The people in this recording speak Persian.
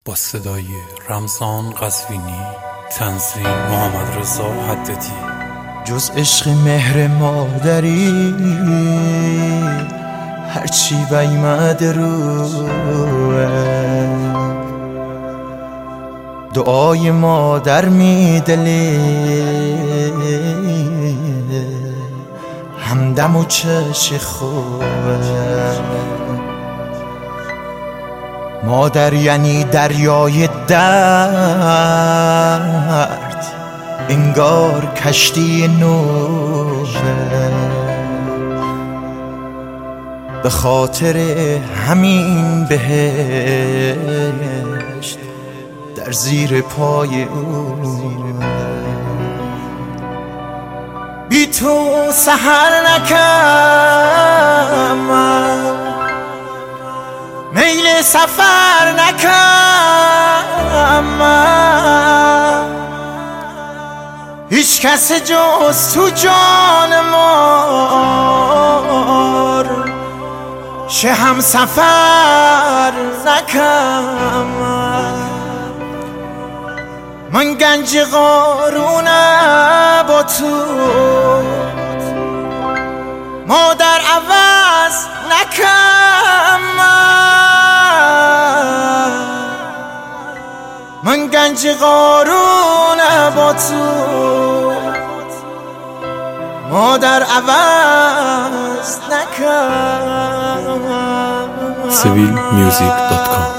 با صدای رمضان قزوینی، تنظیم محمد رضا حدادی. جز عشق مهر مادری هرچی بیمد روه، دعای مادر میدلی همدم و چش خوبه. مادر یعنی دریای درد، انگار کشتی نوحه. به خاطر همین بهشت در زیر پای او، بی تو سحر نکم، میل سفر نکم، هیچ کس جز تو جان مار شه هم سفر نکم. من گنج قارونه با تو مادر عوض نکم. من گنج قارونه با تو مادر عوض نکم. civilmusic.com